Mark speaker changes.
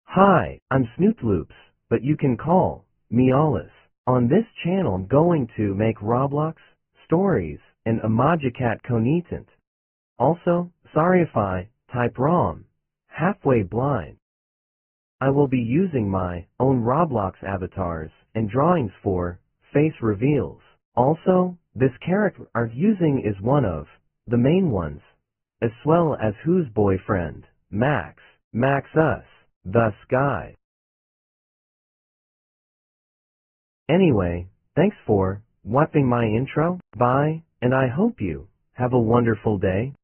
Speaker 1: Hi, I'm Snootloops, but you can call me Alice. On this channel I'm going to make Roblox, stories, and Emojicat content. Also, sorry if I type wrong, halfway blind. I will be using my own Roblox avatars and drawings for face reveals. Also, this character I'm using is one of the main ones, as well as whose boyfriend, Max us, thus guy. Anyway, thanks for watching my intro. Bye, and I hope you have a wonderful day.